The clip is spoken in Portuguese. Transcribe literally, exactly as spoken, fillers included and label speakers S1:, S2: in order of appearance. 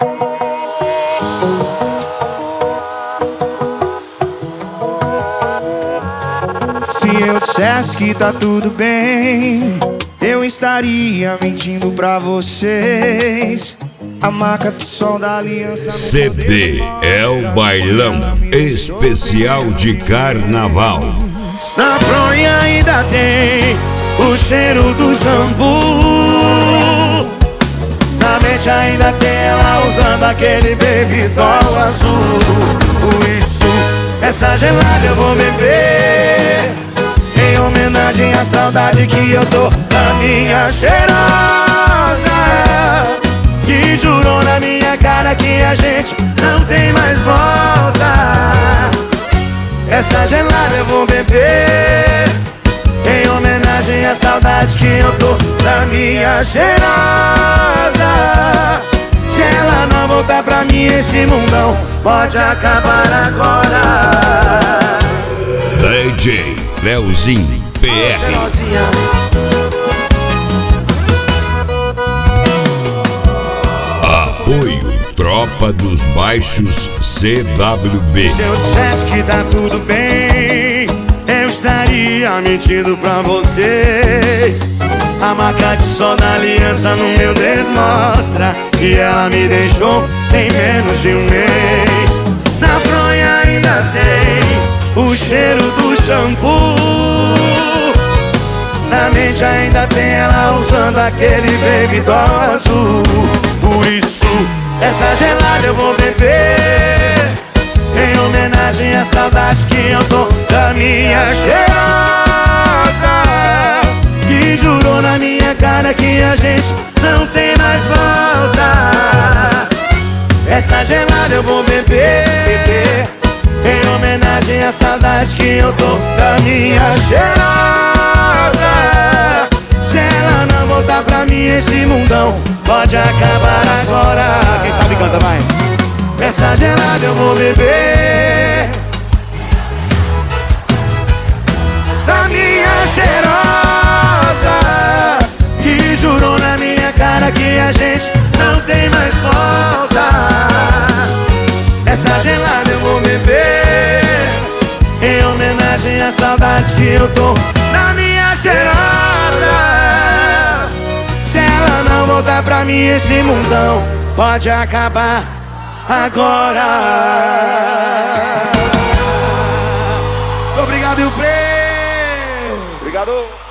S1: Se eu dissesse que tá tudo bem, eu estaria mentindo pra vocês. A marca do som da aliança.
S2: C D é o bailão especial de carnaval.
S1: Na fronha ainda tem o cheiro do shampoo. Na mente ainda tem ela usando aquele baby doll azul. Por isso, essa gelada eu vou beber, em homenagem à saudade que eu tô da minha cheirosa, que jurou na minha cara que a gente não tem mais volta. Essa gelada eu vou beber, em homenagem à saudade que eu tô da minha cheirosa. Se ela não voltar pra mim, esse mundão pode acabar agora.
S2: D J Leozinho P R. Apoio Tropa dos Baixos C W B.
S1: Se eu dissesse que tá tudo bem, eu estaria mentindo pra vocês. A marca de sol da aliança no meu dedo mostra que ela me deixou tem menos de um mês. Na fronha ainda tem o cheiro do shampoo. Na mente ainda tem ela usando aquele baby doll azul. Por isso, essa gelada eu vou beber, em homenagem à saudade que eu tô da minha cheirosa, que jurou na minha cara que a gente não tem mais volta. Essa gelada eu vou beber, em homenagem à saudade que eu tô da minha cheirosa. Se ela não voltar pra mim, esse mundão pode acabar agora. Quem sabe canta, vai. Essa gelada eu vou beber, da minha cheirosa, que jurou na minha cara que a gente não tem mais volta. Essa gelada eu vou beber, em homenagem à saudade que eu tô na minha cheirosa. Se ela não voltar pra mim, esse mundão pode acabar agora. Obrigado, e o P. Obrigado.